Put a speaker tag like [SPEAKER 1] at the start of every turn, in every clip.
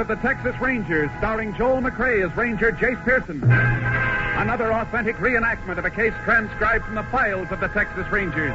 [SPEAKER 1] of the Texas Rangers, starring Joel McRae as Ranger Jace Pearson. Another authentic reenactment of a case transcribed from the files of the Texas Rangers.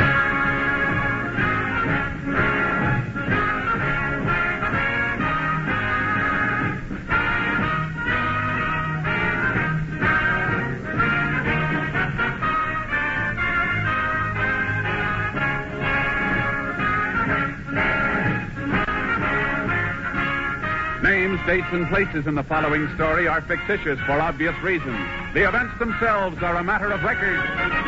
[SPEAKER 1] Names, dates, and places in the following story are fictitious for obvious reasons. The events themselves are a matter of record.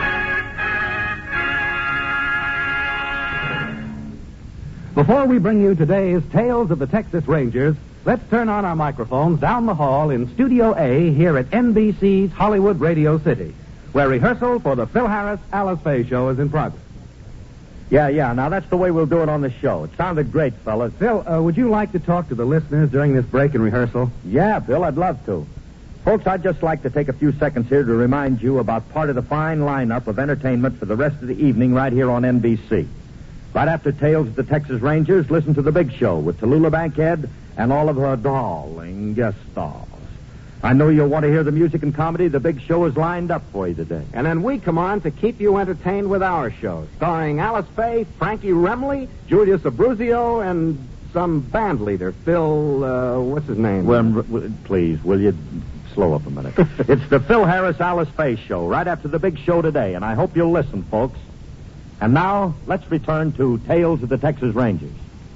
[SPEAKER 2] Before we bring you today's Tales of the Texas Rangers, let's turn on our microphones down the hall in Studio A here at NBC's Hollywood Radio City, where rehearsal for the Phil Harris Alice Faye show is in progress.
[SPEAKER 3] Yeah. Now, that's the way we'll do it on the show. It sounded great, fellas.
[SPEAKER 2] Phil, would you like to talk to the listeners during this break in rehearsal?
[SPEAKER 3] Yeah, Bill, I'd love to. Folks, I'd just like to take a few seconds here to remind you about part of the fine lineup of entertainment for the rest of the evening right here on NBC. Right after Tales of the Texas Rangers, listen to The Big Show with Tallulah Bankhead and all of her darling guest stars. I know you'll want to hear the music and comedy. The Big Show is lined up for you today.
[SPEAKER 4] And then we come on to keep you entertained with our show, starring Alice Faye, Frankie Remley, Julius Abruzio, and some band leader, Phil, what's his name?
[SPEAKER 3] Well, please, will you slow up a minute? It's the Phil Harris Alice Faye show, right after The Big Show today, and I hope you'll listen, folks. And now, let's return to Tales of the Texas Rangers.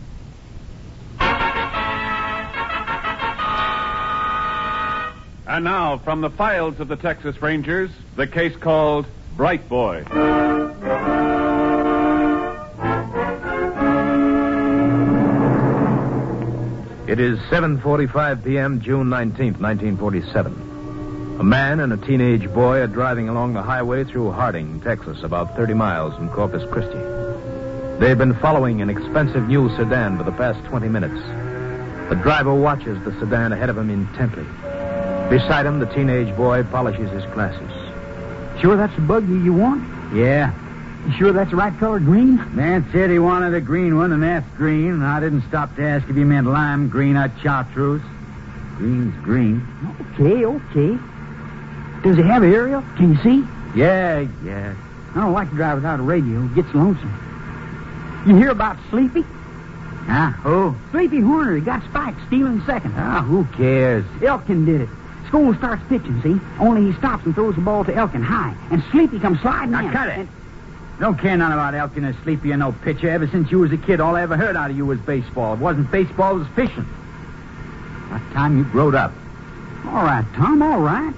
[SPEAKER 1] And now, from the files of the Texas Rangers, the case called Bright Boy.
[SPEAKER 5] It is 7:45 p.m., June 19th, 1947. A man and a teenage boy are driving along the highway through Harding, Texas, about 30 miles from Corpus Christi. They've been following an expensive new sedan for the past 20 minutes. The driver watches the sedan ahead of him intently. Beside him, the teenage boy polishes his glasses.
[SPEAKER 6] Sure that's the buggy you want?
[SPEAKER 7] Yeah.
[SPEAKER 6] You sure that's the right color, green?
[SPEAKER 7] Man said he wanted a green one, and that's green. I didn't stop to ask if he meant lime green or chartreuse. Green's green.
[SPEAKER 6] Okay. Does it have an aerial? Can you see?
[SPEAKER 7] Yeah.
[SPEAKER 6] I don't like to drive without a radio. It gets lonesome. You hear about Sleepy?
[SPEAKER 7] Huh? Who?
[SPEAKER 6] Sleepy Horner. He got spiked stealing second.
[SPEAKER 7] Who cares?
[SPEAKER 6] Elkin did it. School starts pitching, see? Only he stops and throws the ball to Elkin high. And Sleepy comes sliding
[SPEAKER 7] Now,
[SPEAKER 6] in.
[SPEAKER 7] cut it. Don't care none about Elkin or Sleepy or no pitcher. Ever since you was a kid, all I ever heard out of you was baseball. It wasn't baseball, it was fishing. What time you growed up?
[SPEAKER 6] All right, Tom, all right.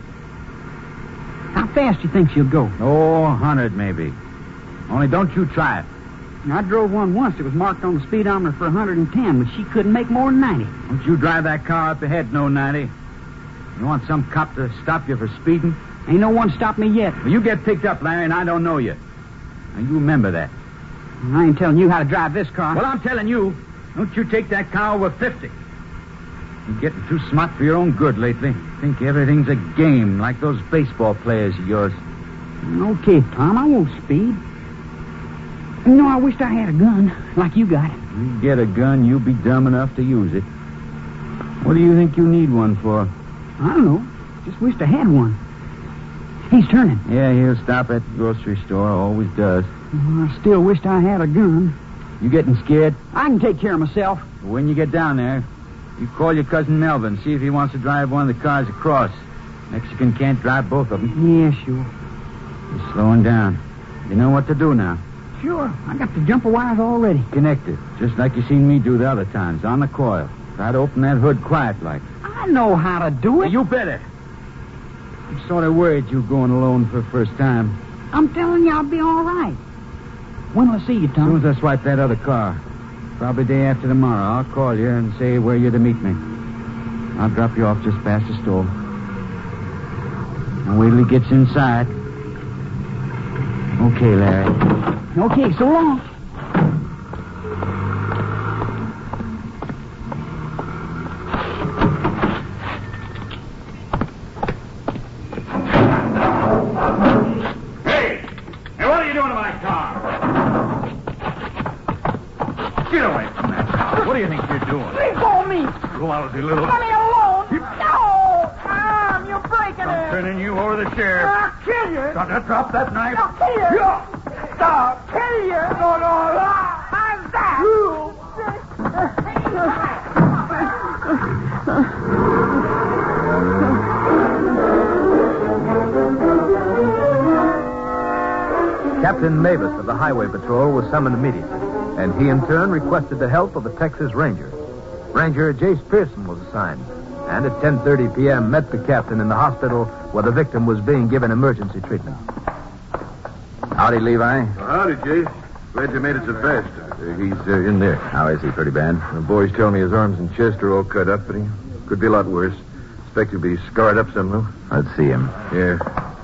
[SPEAKER 6] How fast you think she'll go?
[SPEAKER 7] 100 maybe. Only don't you try it.
[SPEAKER 6] I drove one once. It was marked on the speedometer for 110, but she couldn't make more than 90.
[SPEAKER 7] Don't you drive that car up ahead, no 90. You want some cop to stop you for speeding?
[SPEAKER 6] Ain't no one stopped me yet.
[SPEAKER 7] Well, you get picked up, Larry, and I don't know you. Now, you remember that.
[SPEAKER 6] I ain't telling you how to drive this car.
[SPEAKER 7] Well, I'm telling you, don't you take that car over 50. You're getting too smart for your own good lately. Think everything's a game, like those baseball players of yours.
[SPEAKER 6] Okay, Tom, I won't speed. You know, I wished I had a gun, like you got.
[SPEAKER 7] You get a gun, you'll be dumb enough to use it. What do you think you need one for?
[SPEAKER 6] I don't know. Just wished I had one. He's turning.
[SPEAKER 7] Yeah, he'll stop at the grocery store. Always does.
[SPEAKER 6] I still wished I had a gun.
[SPEAKER 7] You getting scared?
[SPEAKER 6] I can take care of myself.
[SPEAKER 7] When you get down there, you call your cousin Melvin, see if he wants to drive one of the cars across. Mexican can't drive both of them.
[SPEAKER 6] Yeah, sure.
[SPEAKER 7] He's slowing down. You know what to do now.
[SPEAKER 6] Sure. I got the jumper wires already.
[SPEAKER 7] Connected, just like you seen me do the other times, on the coil. Try to open that hood quiet like.
[SPEAKER 6] I know how to do it.
[SPEAKER 7] You better. I'm sort of worried you going alone for the first time.
[SPEAKER 6] I'm telling you, I'll be all right. When will I see you, Tom?
[SPEAKER 7] As soon as I swipe that other car. Probably day after tomorrow. I'll call you and say where you're to meet me. I'll drop you off just past the store. And wait till he gets inside. Okay, Larry.
[SPEAKER 6] Okay, so long.
[SPEAKER 1] Hey, what are you doing to my car? Get away from that car. What do you think you're doing?
[SPEAKER 6] Leave for me.
[SPEAKER 1] lousy little...
[SPEAKER 6] Let me alone! No! Arm, you're breaking it!
[SPEAKER 1] I'm turning you over the sheriff.
[SPEAKER 6] I'll kill you!
[SPEAKER 1] Drop that knife.
[SPEAKER 6] I'll kill you! I'll kill you! No. How's that?
[SPEAKER 5] Captain Mavis of the Highway Patrol was summoned immediately, and he in turn requested the help of a Texas Ranger. Ranger Jace Pearson was assigned, and at 10:30 p.m. met the captain in the hospital where the victim was being given emergency treatment.
[SPEAKER 3] Howdy, Levi.
[SPEAKER 8] Howdy, Jace. Glad you made it so fast. He's in there.
[SPEAKER 3] How is he? Pretty bad?
[SPEAKER 8] The boys tell me his arms and chest are all cut up, but he could be a lot worse. Expect he'll be scarred up somehow.
[SPEAKER 3] Let's see him.
[SPEAKER 8] Yeah.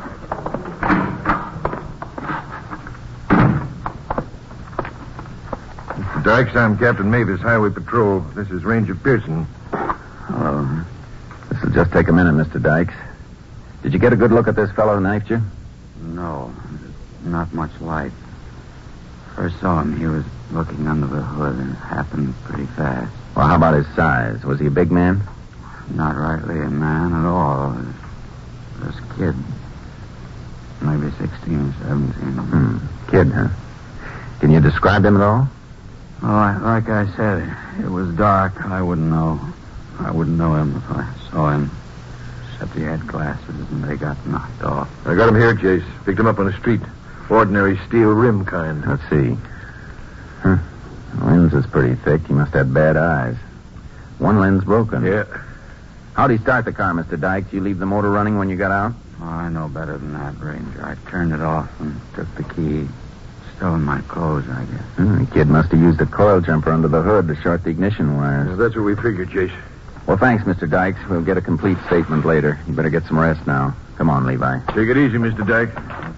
[SPEAKER 8] Mr. Dykes, I'm Captain Mavis, Highway Patrol. This is Ranger Pearson.
[SPEAKER 3] Hello. This will just take a minute, Mr. Dykes. Did you get a good look at this fellow who knifed you?
[SPEAKER 9] No, not much light. First saw him, he was looking under the hood, and it happened pretty fast.
[SPEAKER 3] Well, how about his size? Was he a big man?
[SPEAKER 9] Not rightly a man at all. This kid. Maybe 16 or 17.
[SPEAKER 3] Kid, huh? Can you describe him at all?
[SPEAKER 9] Oh, like I said, it was dark. I wouldn't know. I wouldn't know him if I saw him. Except he had glasses and they got knocked off.
[SPEAKER 8] I got him here, Jace. Picked him up on the street. Ordinary steel rim kind.
[SPEAKER 3] Let's see. Huh. The lens is pretty thick. He must have bad eyes. One lens broken.
[SPEAKER 8] Yeah.
[SPEAKER 3] How'd he start the car, Mr. Dykes? You leave the motor running when you got out?
[SPEAKER 9] Oh, I know better than that, Ranger. I turned it off and took the key. Still in my clothes, I guess.
[SPEAKER 3] The kid must have used a coil jumper under the hood to short the ignition wires.
[SPEAKER 8] Well, that's what we figured, Jace.
[SPEAKER 3] Well, thanks, Mr. Dykes. We'll get a complete statement later. You better get some rest now. Come on, Levi.
[SPEAKER 8] Take it easy, Mr. Dyke.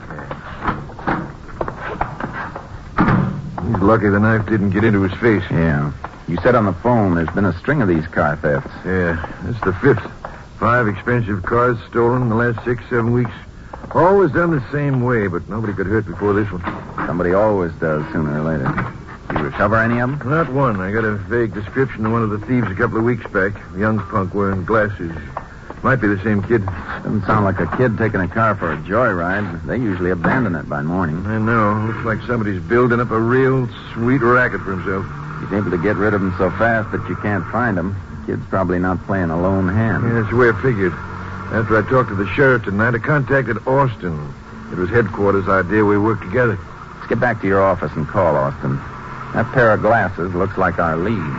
[SPEAKER 8] He's lucky the knife didn't get into his face.
[SPEAKER 3] Yeah. You said on the phone there's been a string of these car thefts.
[SPEAKER 8] Yeah, it's the fifth. 5 expensive cars stolen in the last 6-7 weeks. Always done the same way, but nobody got hurt before this one.
[SPEAKER 3] Somebody always does sooner or later. Did you recover any of them?
[SPEAKER 8] Not one. I got a vague description of one of the thieves a couple of weeks back. A young punk wearing glasses. Might be the same kid.
[SPEAKER 3] Doesn't sound like a kid taking a car for a joyride. They usually abandon it by morning.
[SPEAKER 8] I know. Looks like somebody's building up a real sweet racket for himself.
[SPEAKER 3] He's able to get rid of them so fast that you can't find them. The kid's probably not playing a lone hand.
[SPEAKER 8] Yeah, that's the way I figured. After I talked to the sheriff tonight, I contacted Austin. It was headquarters' idea we work together.
[SPEAKER 3] Let's get back to your office and call Austin. That pair of glasses looks like our lead.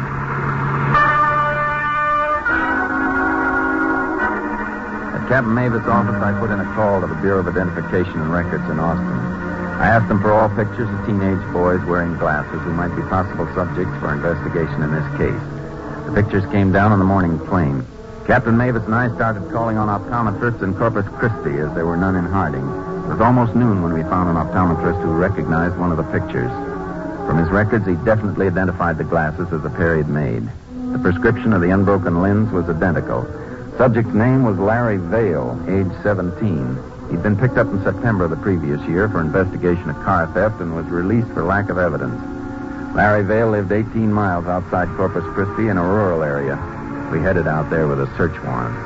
[SPEAKER 3] At Captain Mavis' office, I put in a call to the Bureau of Identification and Records in Austin. I asked them for all pictures of teenage boys wearing glasses who might be possible subjects for investigation in this case. The pictures came down on the morning plane. Captain Mavis and I started calling on optometrists in Corpus Christi as there were none in Harding. It was almost noon when we found an optometrist who recognized one of the pictures. From his records, he definitely identified the glasses as the pair he'd made. The prescription of the unbroken lens was identical. Subject's name was Larry Vale, age 17. He'd been picked up in September of the previous year for investigation of car theft and was released for lack of evidence. Larry Vale lived 18 miles outside Corpus Christi in a rural area. We headed out there with a search warrant.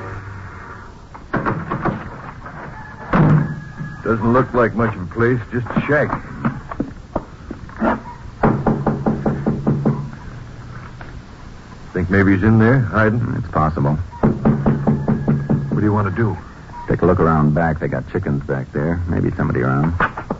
[SPEAKER 8] Doesn't look like much of a place, just a shack. Think maybe he's in there, hiding?
[SPEAKER 3] It's possible.
[SPEAKER 8] What do you want to do?
[SPEAKER 3] Take a look around back. They got chickens back there. Maybe somebody around.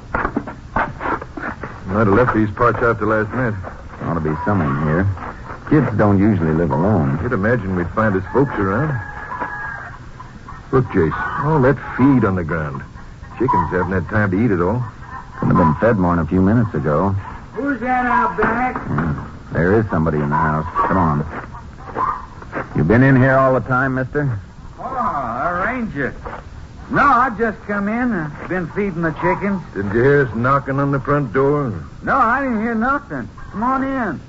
[SPEAKER 8] Might have left these parts after last night.
[SPEAKER 3] Ought to be someone here. Kids don't usually live alone.
[SPEAKER 8] You'd imagine we'd find his folks around. Look, Jace, all that feed on the ground. Chickens haven't had time to eat it all.
[SPEAKER 3] Could have been fed more than a few minutes ago.
[SPEAKER 6] Who's that out back?
[SPEAKER 3] There is somebody in the house. Come on. You been in here all the time, mister?
[SPEAKER 7] Oh, a ranger. No, I just come in. I've been feeding the chickens.
[SPEAKER 8] Didn't you hear us knocking on the front door?
[SPEAKER 7] No, I didn't hear nothing. Come on in.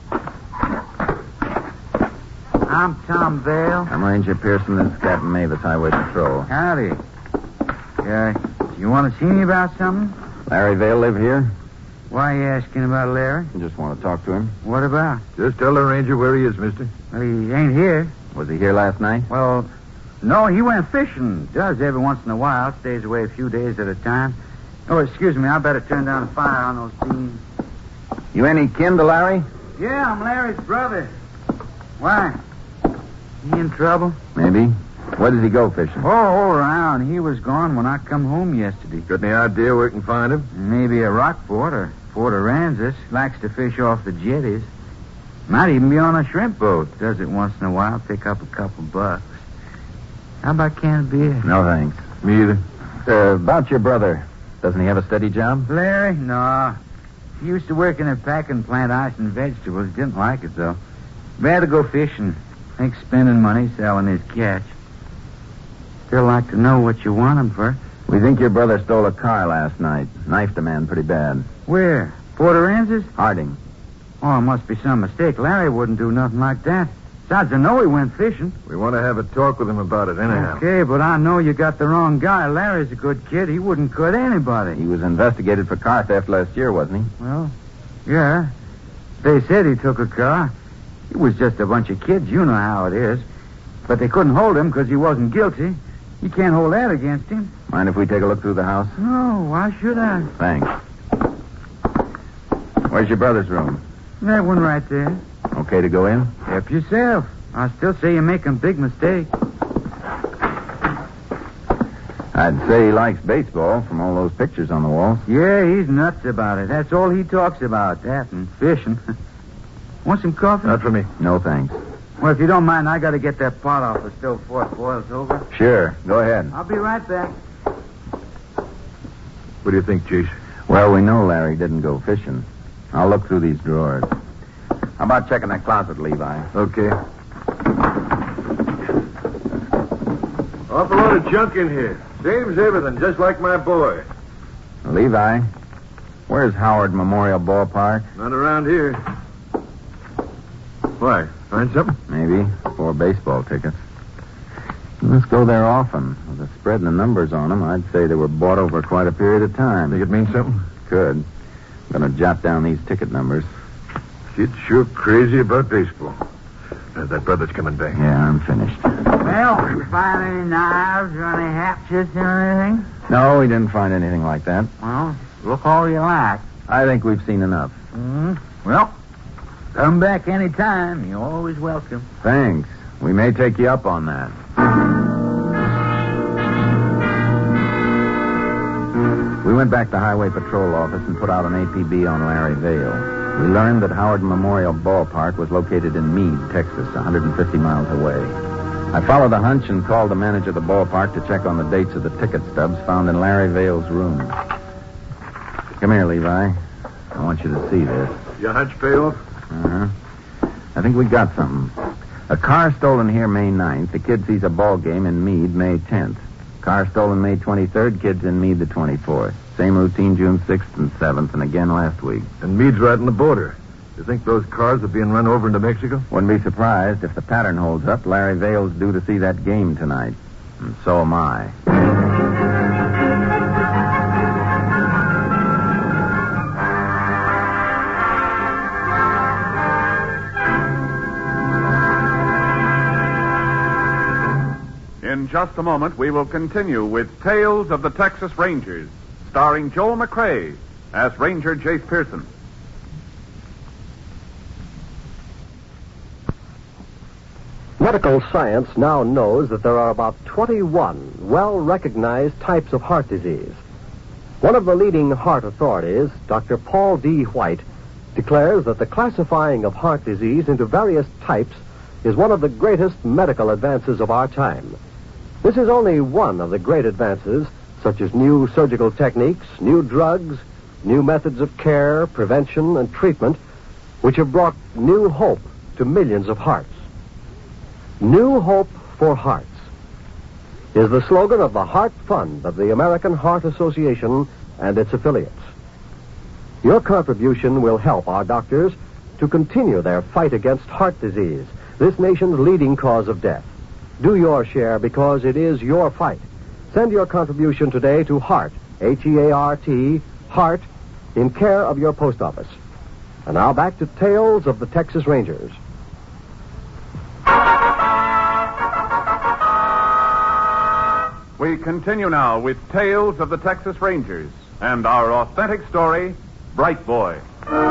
[SPEAKER 7] I'm Tom Vale.
[SPEAKER 3] I'm Ranger Pearson. This is Captain Mavis, Highway Patrol.
[SPEAKER 7] Howdy. You want to see me about something?
[SPEAKER 3] Larry Vale live here?
[SPEAKER 7] Why are you asking about Larry?
[SPEAKER 3] I just want to talk to him.
[SPEAKER 7] What about?
[SPEAKER 8] Just tell the ranger where he is, mister.
[SPEAKER 7] Well, he ain't here.
[SPEAKER 9] Was he here last night?
[SPEAKER 7] Well, no, he went fishing. Does every once in a while. Stays away a few days at a time. Oh, excuse me. I better turn down the fire on those beans.
[SPEAKER 9] You any kin to Larry?
[SPEAKER 7] Yeah, I'm Larry's brother. Why? He in trouble?
[SPEAKER 9] Maybe. Where does he go fishing?
[SPEAKER 7] Oh, all around. He was gone when I come home yesterday.
[SPEAKER 8] Got any idea where we can find him?
[SPEAKER 7] Maybe a Rockport or Fort Aransas. Likes to fish off the jetties. Might even be on a shrimp boat. Does it once in a while. Pick up a couple bucks. How about a can of beer?
[SPEAKER 9] No, thanks.
[SPEAKER 8] Me either.
[SPEAKER 9] About your brother. Doesn't he have a steady job?
[SPEAKER 7] Larry? No. He used to work in a packing plant, ice and vegetables. Didn't like it, though. Rather go fishing. Think spending money selling his catch. Still like to know what you want him for.
[SPEAKER 9] We think your brother stole a car last night. Knifed a man pretty bad.
[SPEAKER 7] Where? Fort Aransas?
[SPEAKER 9] Harding.
[SPEAKER 7] Oh, it must be some mistake. Larry wouldn't do nothing like that. Besides, I know he went fishing.
[SPEAKER 8] We want to have a talk with him about it anyhow.
[SPEAKER 7] Okay, but I know you got the wrong guy. Larry's a good kid. He wouldn't cut anybody.
[SPEAKER 9] He was investigated for car theft last year, wasn't he?
[SPEAKER 7] Well, yeah. They said he took a car. He was just a bunch of kids. You know how it is. But they couldn't hold him because he wasn't guilty. You can't hold that against him.
[SPEAKER 9] Mind if we take a look through the house?
[SPEAKER 7] No, why should I?
[SPEAKER 9] Thanks. Where's your brother's room?
[SPEAKER 7] That one right there.
[SPEAKER 9] Okay to go in?
[SPEAKER 7] Help yourself. I still say you're making a big mistake.
[SPEAKER 9] I'd say he likes baseball from all those pictures on the walls.
[SPEAKER 7] Yeah, he's nuts about it. That's all he talks about, that and fishing. Want some coffee?
[SPEAKER 8] Not for me.
[SPEAKER 9] No, thanks.
[SPEAKER 7] Well, if you don't mind, I got to get that pot off the stove before it boils over.
[SPEAKER 9] Sure. Go ahead.
[SPEAKER 7] I'll be right back.
[SPEAKER 8] What do you think, Jace?
[SPEAKER 9] Well, we know Larry didn't go fishing. I'll look through these drawers. How about checking that closet, Levi?
[SPEAKER 8] Okay. Awful lot of junk in here. Same as everything, just like my boy.
[SPEAKER 9] Levi, where's Howard Memorial Ballpark?
[SPEAKER 8] Not around here. Why? Find something?
[SPEAKER 9] Maybe. 4 baseball tickets. Let's go there often. With the spread and the numbers on them, I'd say they were bought over quite a period of time.
[SPEAKER 8] Think it means something?
[SPEAKER 9] Could. I'm going to jot down these ticket numbers.
[SPEAKER 8] Kid's sure crazy about baseball. That brother's coming back.
[SPEAKER 9] Yeah, I'm finished.
[SPEAKER 7] Well, you find any knives or any hatchets or anything?
[SPEAKER 9] No, we didn't find anything like that.
[SPEAKER 7] Well, look all you like.
[SPEAKER 9] I think we've seen enough.
[SPEAKER 7] Well, come back any time. You're always welcome.
[SPEAKER 9] Thanks. We may take you up on that. We went back to Highway Patrol office and put out an APB on Larry Vale. We learned that Howard Memorial Ballpark was located in Meade, Texas, 150 miles away. I followed a hunch and called the manager of the ballpark to check on the dates of the ticket stubs found in Larry Vale's room. Come here, Levi. I want you to see this.
[SPEAKER 8] Your hunch pay off?
[SPEAKER 9] Uh-huh. I think we got something. A car stolen here May 9th. The kid sees a ball game in Meade May 10th. Car stolen May 23rd. Kid's in Meade the 24th. Same routine June 6th and 7th, and again last week.
[SPEAKER 8] And Meade's right on the border. You think those cars are being run over into Mexico?
[SPEAKER 9] Wouldn't be surprised if the pattern holds up. Larry Vale's due to see that game tonight. And so am I.
[SPEAKER 1] In just a moment, we will continue with Tales of the Texas Rangers, starring Joel McCrea as Ranger Jace Pearson.
[SPEAKER 10] Medical science now knows that there are about 21 well-recognized types of heart disease. One of the leading heart authorities, Dr. Paul D. White, declares that the classifying of heart disease into various types is one of the greatest medical advances of our time. This is only one of the great advances, such as new surgical techniques, new drugs, new methods of care, prevention, and treatment, which have brought new hope to millions of hearts. New Hope for Hearts is the slogan of the Heart Fund of the American Heart Association and its affiliates. Your contribution will help our doctors to continue their fight against heart disease, this nation's leading cause of death. Do your share because it is your fight. Send your contribution today to Heart, H-E-A-R-T, Heart, in care of your post office. And now back to Tales of the Texas Rangers.
[SPEAKER 1] We continue now with Tales of the Texas Rangers and our authentic story, Bright Boy.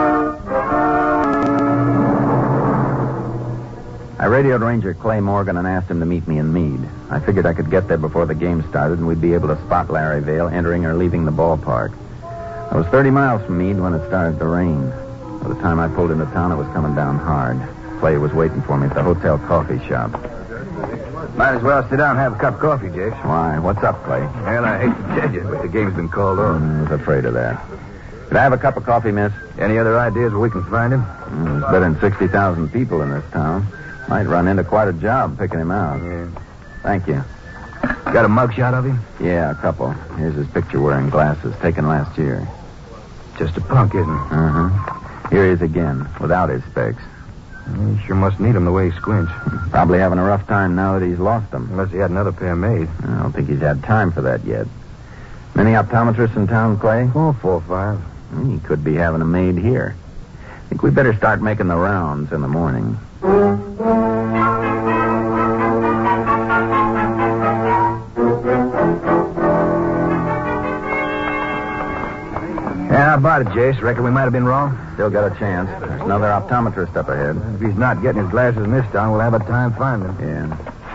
[SPEAKER 9] I radioed Ranger Clay Morgan and asked him to meet me in Meade. I figured I could get there before the game started and we'd be able to spot Larry Vale entering or leaving the ballpark. I was 30 miles from Meade when it started to rain. By the time I pulled into town, it was coming down hard. Clay was waiting for me at the hotel coffee shop.
[SPEAKER 5] Might as well sit down and have a cup of coffee, Jace.
[SPEAKER 9] Why? What's up, Clay?
[SPEAKER 5] Well, I hate to tell you, but the game's been called off.
[SPEAKER 9] I was afraid of that. Could I have a cup of coffee, miss?
[SPEAKER 5] Any other ideas where we can find him?
[SPEAKER 9] There's better than 60,000 people in this town. Might run into quite a job picking him out.
[SPEAKER 5] Yeah.
[SPEAKER 9] Thank you.
[SPEAKER 5] Got a mugshot of him?
[SPEAKER 9] Yeah, a couple. Here's his picture wearing glasses, taken last year.
[SPEAKER 5] Just a punk, isn't he?
[SPEAKER 9] Uh-huh. Here he is again, without his specs.
[SPEAKER 5] He sure must need them the way he squints.
[SPEAKER 9] Probably having a rough time now that he's lost them.
[SPEAKER 5] Unless he had another pair made.
[SPEAKER 9] I don't think he's had time for that yet. Many optometrists in town, Clay?
[SPEAKER 5] Oh, 4 or 5.
[SPEAKER 9] He could be having them made here. I think we better start making the rounds in the morning.
[SPEAKER 5] Yeah, how about it, Jace? Reckon we might have been wrong?
[SPEAKER 9] Still got a chance. There's another optometrist up ahead.
[SPEAKER 5] If he's not getting his glasses in this town, we'll have a time finding him.
[SPEAKER 9] Yeah.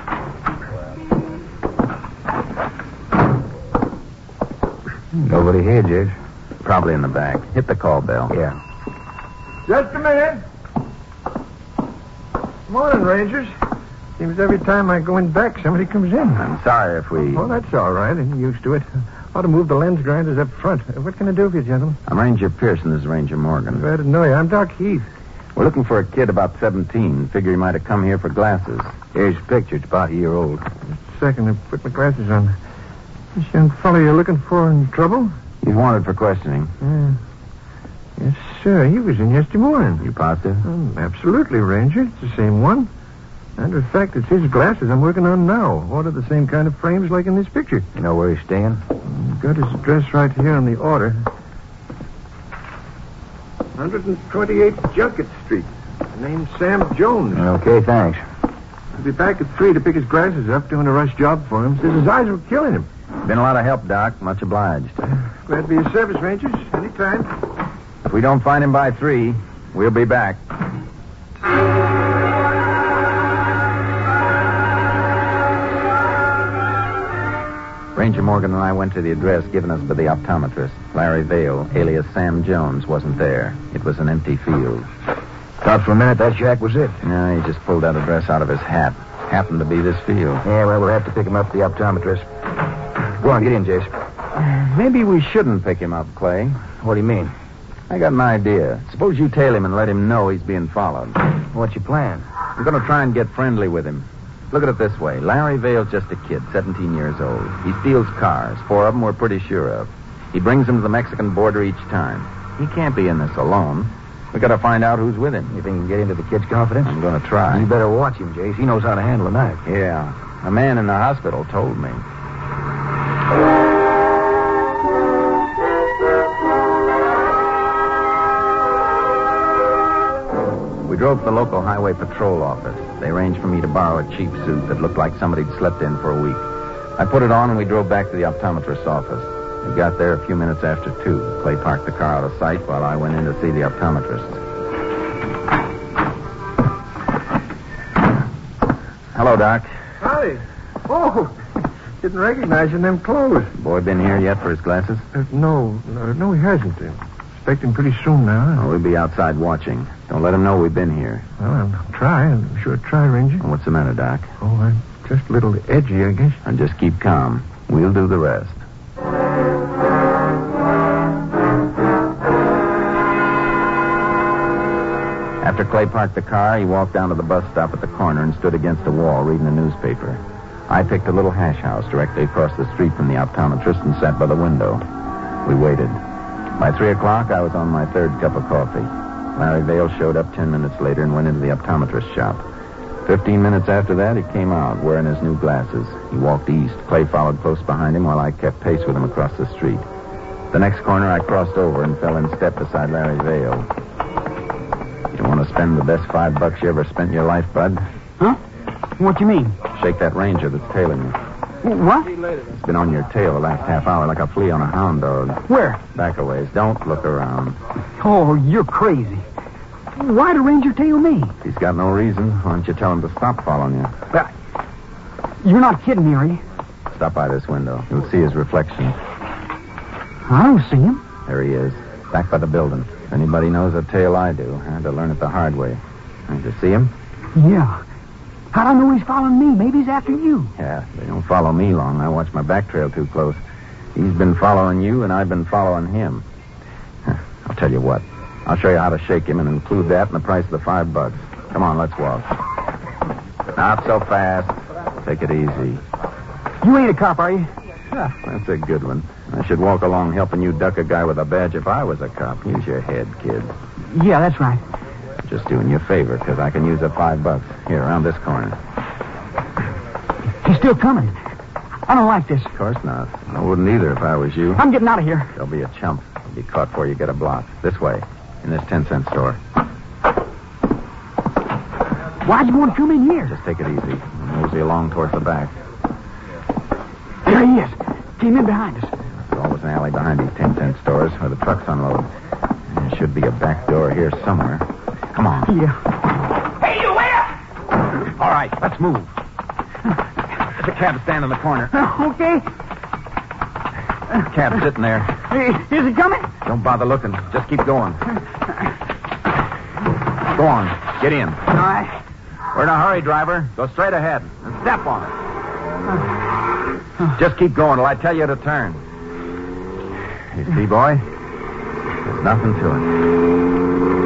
[SPEAKER 5] Nobody here, Jace.
[SPEAKER 9] Probably in the back. Hit the call bell.
[SPEAKER 5] Yeah.
[SPEAKER 8] Just a minute. Morning, Rangers. Seems every time I go in back, somebody comes in.
[SPEAKER 9] I'm sorry if we...
[SPEAKER 8] Oh, that's all right. I'm used to it. Ought to move the lens grinders up front. What can I do for you, gentlemen?
[SPEAKER 9] I'm Ranger Pearson. This is Ranger Morgan.
[SPEAKER 8] Glad to know you. I'm Doc Heath.
[SPEAKER 9] We're looking for a kid about 17. Figure he might have come here for glasses.
[SPEAKER 5] Here's his picture. It's about a year old.
[SPEAKER 8] Just a second to put my glasses on. This young fellow you're looking for in trouble?
[SPEAKER 9] He's wanted for questioning.
[SPEAKER 8] Yes, sir. He was in yesterday morning.
[SPEAKER 9] You positive?
[SPEAKER 8] Absolutely, Ranger. It's the same one. Matter of fact, it's his glasses I'm working on now. Ordered the same kind of frames like in this picture.
[SPEAKER 5] You know where he's staying?
[SPEAKER 8] Got his address right here on the order. 128 Junket Street. Name's Sam Jones.
[SPEAKER 5] Okay, thanks.
[SPEAKER 8] He'll be back at 3 to pick his glasses up, doing a rush job for him. Says his eyes were killing him.
[SPEAKER 9] Been a lot of help, Doc. Much obliged.
[SPEAKER 8] Glad to be of service, Rangers. Anytime.
[SPEAKER 9] If we don't find him by 3, we'll be back. Ranger Morgan and I went to the address given us by the optometrist. Larry Vale, alias Sam Jones, wasn't there. It was an empty field.
[SPEAKER 5] Thought for a minute that shack was it.
[SPEAKER 9] No, he just pulled that address out of his hat. Happened to be this field.
[SPEAKER 5] Yeah, well, we'll have to pick him up at the optometrist. Go on, get in, Jace.
[SPEAKER 9] Maybe we shouldn't pick him up, Clay.
[SPEAKER 5] What do you mean?
[SPEAKER 9] I got an idea. Suppose you tail him and let him know he's being followed.
[SPEAKER 5] What's your plan?
[SPEAKER 9] I'm going to try and get friendly with him. Look at it this way. Larry Vale's just a kid, 17 years old. He steals cars. 4 of them we're pretty sure of. He brings them to the Mexican border each time. He can't be in this alone. We got to find out who's with him.
[SPEAKER 5] You think you can get into the kid's confidence?
[SPEAKER 9] I'm going to try.
[SPEAKER 5] You better watch him, Jace. He knows how to handle a knife.
[SPEAKER 9] Yeah. A man in the hospital told me. We drove to the local highway patrol office. They arranged for me to borrow a cheap suit that looked like somebody'd slept in for a week. I put it on and we drove back to the optometrist's office. We got there a few minutes after 2. Clay parked the car out of sight while I went in to see the optometrist. Hello, Doc.
[SPEAKER 8] Howdy. Oh, didn't recognize you in them clothes.
[SPEAKER 9] Boy been here yet for his glasses?
[SPEAKER 8] No, he hasn't. Expect him pretty soon now.
[SPEAKER 9] Oh, we'll be outside watching. Don't let him know we've been here.
[SPEAKER 8] Well, I'll try. I'm sure try, Ranger.
[SPEAKER 9] What's the matter, Doc?
[SPEAKER 8] Oh, I'm just a little edgy, I guess.
[SPEAKER 9] And just keep calm. We'll do the rest. After Clay parked the car, he walked down to the bus stop at the corner and stood against a wall reading a newspaper. I picked a little hash house directly across the street from the optometrist and sat by the window. We waited. By 3 o'clock, I was on my 3rd cup of coffee. Larry Vale showed up 10 minutes later and went into the optometrist's shop. 15 minutes after that, he came out wearing his new glasses. He walked east. Clay followed close behind him while I kept pace with him across the street. The next corner, I crossed over and fell in step beside Larry Vale. You want to spend the best $5 you ever spent in your life, bud?
[SPEAKER 6] Huh? What you mean?
[SPEAKER 9] Shake that ranger that's tailing you.
[SPEAKER 6] What?
[SPEAKER 9] It's been on your tail the last half hour like a flea on a hound dog.
[SPEAKER 6] Where?
[SPEAKER 9] Back a ways. Don't look around.
[SPEAKER 6] Oh, you're crazy. Why'd a ranger tail me?
[SPEAKER 9] He's got no reason. Why don't you tell him to stop following you?
[SPEAKER 6] You're not kidding me, are you?
[SPEAKER 9] Stop by this window. You'll see his reflection.
[SPEAKER 6] I don't see him.
[SPEAKER 9] There he is, back by the building. If anybody knows a tale I do, I had to learn it the hard way. Did you see him?
[SPEAKER 6] Yeah. How'd I know he's following me? Maybe he's after you.
[SPEAKER 9] Yeah, they don't follow me long. I watch my back trail too close. He's been following you, and I've been following him. I'll tell you what. I'll show you how to shake him and include that in the price of the $5. Come on, let's walk. Not so fast. Take it easy.
[SPEAKER 6] You ain't a cop, are you?
[SPEAKER 9] That's a good one. I should walk along helping you duck a guy with a badge if I was a cop. Use your head, kid.
[SPEAKER 6] Yeah, that's right.
[SPEAKER 9] Just doing you a favor, because I can use the $5. Here, around this corner.
[SPEAKER 6] He's still coming. I don't like this.
[SPEAKER 9] Of course not. I wouldn't either if I was you.
[SPEAKER 6] I'm getting out of here.
[SPEAKER 9] There'll be a chump. You'll be caught before you get a block. This way, in this 10-cent store.
[SPEAKER 6] Why'd you want to come in here?
[SPEAKER 9] Just take it easy. Mosey along towards the back.
[SPEAKER 6] There he is. Came in behind us.
[SPEAKER 9] There's always an alley behind these 10-cent stores where the trucks unload. There should be a back door here somewhere. Come on.
[SPEAKER 6] Yeah.
[SPEAKER 11] Hey, you wait up!
[SPEAKER 9] All right, let's move. There's a cab standing in the corner.
[SPEAKER 6] Okay.
[SPEAKER 9] Cab sitting there.
[SPEAKER 6] Is he coming?
[SPEAKER 9] Don't bother looking. Just keep going. Go on. Get in.
[SPEAKER 6] All right.
[SPEAKER 9] We're in a hurry, driver. Go straight ahead and step on it. Just keep going till I tell you to turn. You see, boy? There's nothing to it.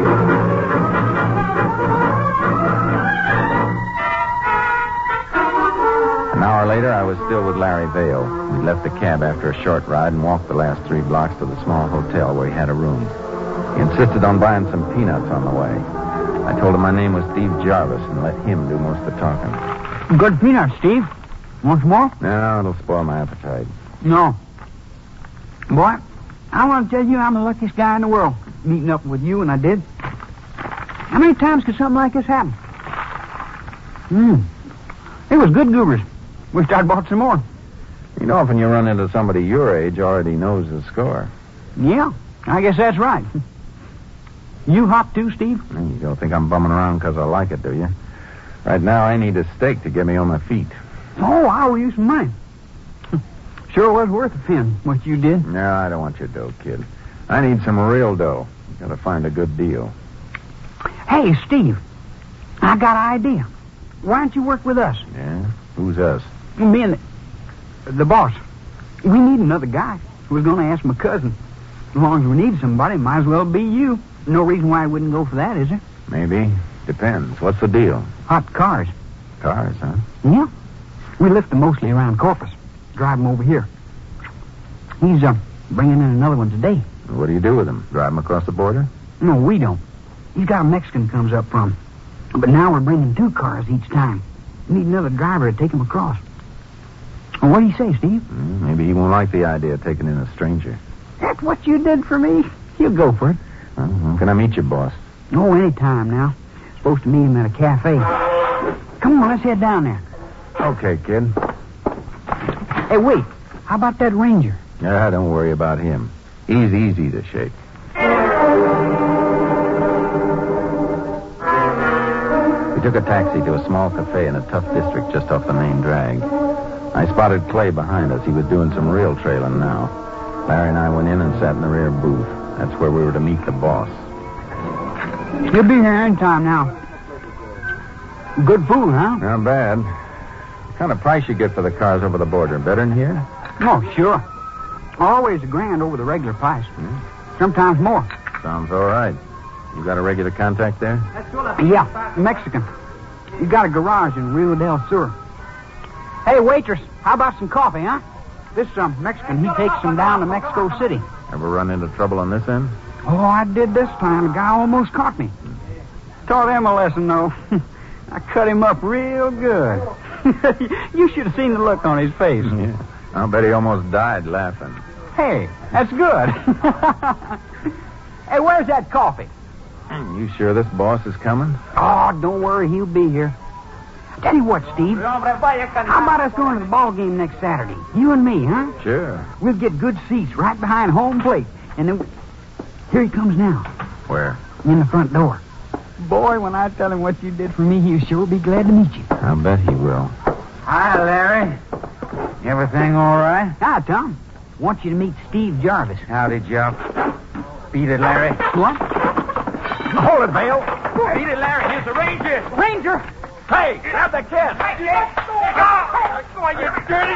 [SPEAKER 9] An hour later, I was still with Larry Vale. We left the cab after a short ride and walked the last 3 blocks to the small hotel where he had a room. He insisted on buying some peanuts on the way. I told him my name was Steve Jarvis and let him do most of the talking.
[SPEAKER 6] Good peanuts, Steve. Want some more?
[SPEAKER 9] No, it'll spoil my appetite.
[SPEAKER 6] No. Boy, I want to tell you I'm the luckiest guy in the world, meeting up with you, and I did. How many times could something like this happen? It was good goobers. Wished I'd bought some more.
[SPEAKER 9] You know, often you run into somebody your age already knows the score.
[SPEAKER 6] Yeah, I guess that's right. You hop too, Steve?
[SPEAKER 9] You don't think I'm bumming around because I like it, do you? Right now, I need a steak to get me on my feet.
[SPEAKER 6] Oh, I owe you some money. Sure was worth a pin, what you did.
[SPEAKER 9] No, I don't want your dough, kid. I need some real dough. Got to find a good deal.
[SPEAKER 6] Hey, Steve, I got an idea. Why don't you work with us?
[SPEAKER 9] Yeah? Who's us?
[SPEAKER 6] Me and the boss. We need another guy. I was going to ask my cousin. As long as we need somebody, might as well be you. No reason why I wouldn't go for that, is there?
[SPEAKER 9] Maybe. Depends. What's the deal?
[SPEAKER 6] Hot cars.
[SPEAKER 9] Cars, huh?
[SPEAKER 6] Yeah. We lift them mostly around Corpus. Drive them over here. He's bringing in another one today.
[SPEAKER 9] What do you do with them? Drive them across the border?
[SPEAKER 6] No, we don't. He's got a Mexican comes up from. But now we're bringing 2 cars each time. We need another driver to take them across. Well, what do you say, Steve?
[SPEAKER 9] Maybe he won't like the idea of taking in a stranger.
[SPEAKER 6] That's what you did for me. You go for it.
[SPEAKER 9] When can I meet your boss?
[SPEAKER 6] Oh, any time now. Supposed to meet him at a cafe. Come on, let's head down there.
[SPEAKER 9] Okay, kid.
[SPEAKER 6] Hey, wait. How about that ranger?
[SPEAKER 9] Yeah, don't worry about him. He's easy to shake. We took a taxi to a small cafe in a tough district just off the main drag. I spotted Clay behind us. He was doing some real trailing now. Larry and I went in and sat in the rear booth. That's where we were to meet the boss.
[SPEAKER 6] You'll be here any time now. Good food, huh?
[SPEAKER 9] Not bad. What kind of price you get for the cars over the border? Better than here?
[SPEAKER 6] Oh, sure. Always $1,000 over the regular price. Sometimes more.
[SPEAKER 9] Sounds all right. You got a regular contact there?
[SPEAKER 6] Yeah, Mexican. He got a garage in Rio del Sur. Hey, waitress, how about some coffee, huh? This Mexican, he takes them down to Mexico City.
[SPEAKER 9] Ever run into trouble on this end?
[SPEAKER 6] Oh, I did this time. The guy almost caught me. Taught him a lesson, though. I cut him up real good. You should have seen the look on his face.
[SPEAKER 9] Yeah. I'll bet he almost died laughing.
[SPEAKER 6] Hey, that's good. Hey, where's that coffee?
[SPEAKER 9] You sure this boss is coming?
[SPEAKER 6] Oh, don't worry. He'll be here. Tell you what, Steve. How about us going to the ball game next Saturday? You and me, huh?
[SPEAKER 9] Sure.
[SPEAKER 6] We'll get good seats right behind home plate. And then... Here he comes now.
[SPEAKER 9] Where?
[SPEAKER 6] In the front door. Boy, when I tell him what you did for me, he'll sure be glad to meet you.
[SPEAKER 9] I'll bet he will.
[SPEAKER 7] Hi, Larry. Everything all right?
[SPEAKER 6] Hi, Tom. Want you to meet Steve Jarvis.
[SPEAKER 7] Howdy, Joe. Beat it, Larry.
[SPEAKER 6] What?
[SPEAKER 3] Hold it, Vale. Beat it, Larry. Here's the Ranger.
[SPEAKER 6] Ranger!
[SPEAKER 3] Hey, grab the kid.
[SPEAKER 11] You dirty.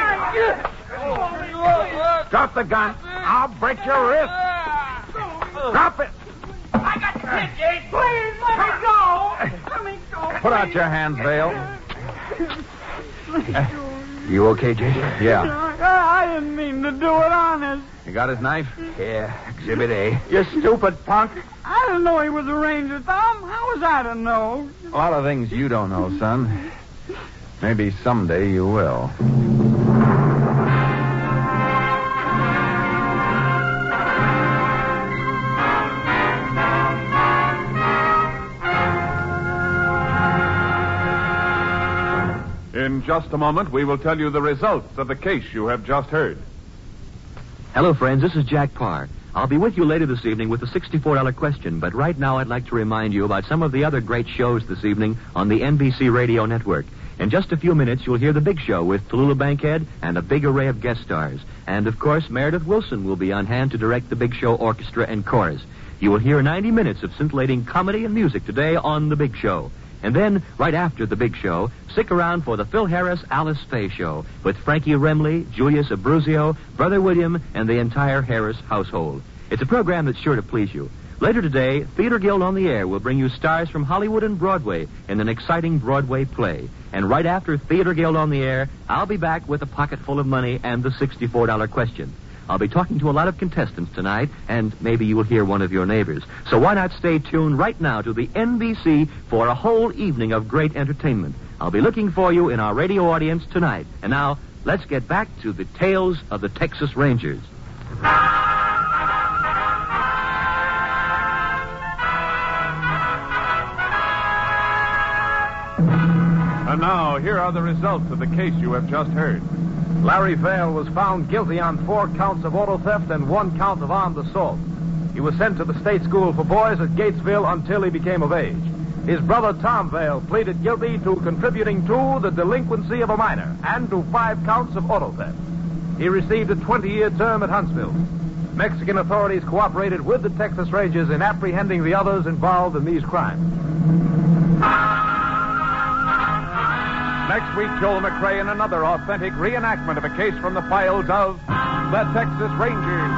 [SPEAKER 3] Drop the gun. I'll break your wrist. Drop it.
[SPEAKER 11] I got the kid, Jake. Please, let me go. Let me go.
[SPEAKER 5] Put out your hands, Vale. You okay, Jake? Yeah.
[SPEAKER 6] I didn't mean to do it, honest.
[SPEAKER 5] You got his knife? Yeah, Exhibit A.
[SPEAKER 6] You stupid punk. I didn't know he was a ranger, Tom. How was I to know?
[SPEAKER 5] A lot of things you don't know, son. Maybe someday you will.
[SPEAKER 1] In just a moment, we will tell you the results of the case you have just heard.
[SPEAKER 12] Hello, friends. This is Jack Parr. I'll be with you later this evening with the $64 question, but right now I'd like to remind you about some of the other great shows this evening on the NBC Radio Network. In just a few minutes, you'll hear The Big Show with Tallulah Bankhead and a big array of guest stars. And, of course, Meredith Wilson will be on hand to direct The Big Show Orchestra and Chorus. You will hear 90 minutes of scintillating comedy and music today on The Big Show. And then, right after The Big Show, stick around for the Phil Harris Alice Faye Show with Frankie Remley, Julius Abruzio, Brother William, and the entire Harris household. It's a program that's sure to please you. Later today, Theater Guild on the Air will bring you stars from Hollywood and Broadway in an exciting Broadway play. And right after Theater Guild on the Air, I'll be back with a pocket full of money and the $64 question. I'll be talking to a lot of contestants tonight, and maybe you will hear one of your neighbors. So why not stay tuned right now to the NBC for a whole evening of great entertainment. I'll be looking for you in our radio audience tonight. And now, let's get back to the tales of the Texas Rangers.
[SPEAKER 1] And now, here are the results of the case you have just heard.
[SPEAKER 5] Larry Vale was found guilty on 4 counts of auto theft and 1 count of armed assault. He was sent to the state school for boys at Gatesville until he became of age. His brother Tom Vale pleaded guilty to contributing to the delinquency of a minor and to 5 counts of auto theft. He received a 20-year term at Huntsville. Mexican authorities cooperated with the Texas Rangers in apprehending the others involved in these crimes.
[SPEAKER 1] Next week, Joel McRae in another authentic reenactment of a case from the files of the Texas Rangers.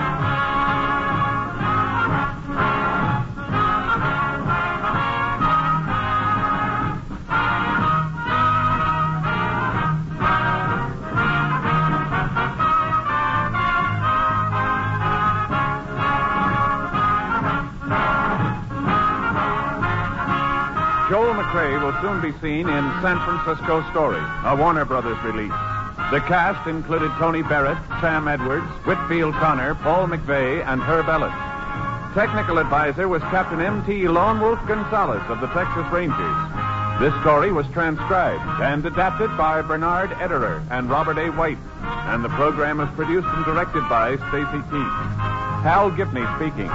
[SPEAKER 1] Joel McRae will soon be seen in San Francisco Story, a Warner Brothers release. The cast included Tony Barrett, Sam Edwards, Whitfield Connor, Paul McVeigh, and Herb Ellis. Technical advisor was Captain M.T. Lone Wolf Gonzalez of the Texas Rangers. This story was transcribed and adapted by Bernard Ederer and Robert A. White, and the program was produced and directed by Stacy Keith. Hal Gibney speaking.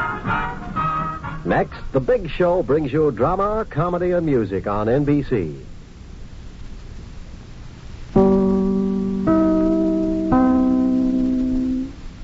[SPEAKER 10] Next, The Big Show brings you drama, comedy, and music on NBC.